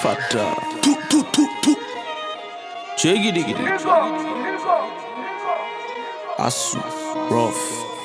Fata. Jiggy. Asu. Rough.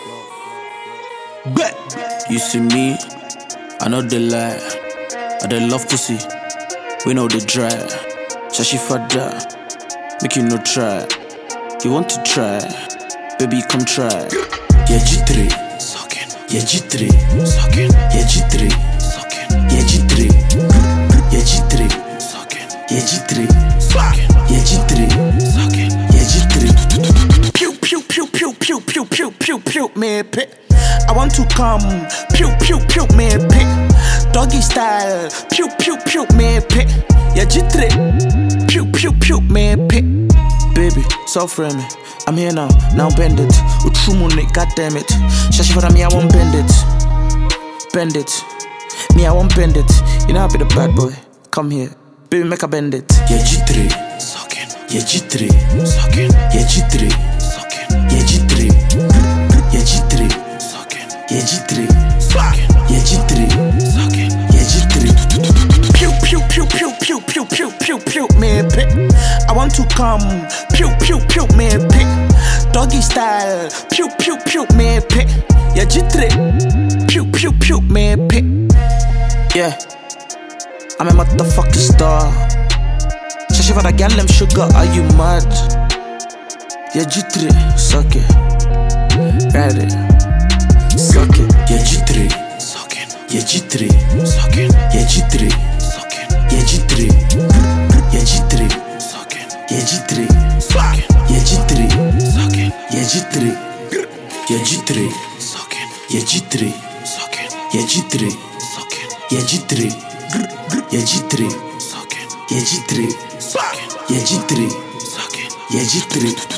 Bet. You see me, I know the lie. I dey love pussy. We know the dry. Shashi fada. Make you no try. You want to try? Baby, come try. Yeah, G3. Sucking. Yeah, G3. Sucking. Yeah, G3. Sucking. Yeah, G3. Yeah, G3. Sucking. Yeah, G3. Sucking. Yeah, G3. Sucking. Yeah, G3. Pew, pew, pew, pew, pew, pew, pew, pew, pew, me pick. I want to come. Pew, pew, pew, me pick. Doggy style. Pew, pew, pew, me pick. Yeah, G3. Pew, pew, pew, me pick. Baby, self-frame me. I'm here now bend it. Utrumune, goddammit. Shashi for me, I won't bend it. Bend it. Me, I won't bend it. You know I be the bad boy. Come here. Baby, make a bend it. Yeah, G3. Sucking. Yeah, G3. Sucking. Yeah, G3. Sucking. Yeah, G3. Yeah, G3. Sucking. Yeah, G3. Sucking. Yeah, G3. Sucking. Yeah, G3. Pew, pew, pew, pew, pew, pew, pew, pew, pew, me pick. I want to come. Pew, pew, pew, me pick. Doggy style. Pew, pew, pew, me pick. Yeah, G3. Pew, pew, pew, me pick. Yeah. I'm a motherfucking star. Shashi for the gal, them sugar, are you mad? Yeah, G3, suck it. Ride it. Suck it. Yeah, G3. Suck it. Yeah, G3. Suck it. Yeah, G3. Suck it. Yeah, G3. Yeah, G3. Suck it. Yeah, G3. Suck it. Yeah, G3. Suck it. Yeah, G3. Yeah, G3. Suck it. Yeah, G3. Suck it. Yeah, G3. Suck it. Yeah, G3. Yeah, G3. Suck it. Yeah, G3. Suck it. Yeah, G3. Suck it. Yeah, G3.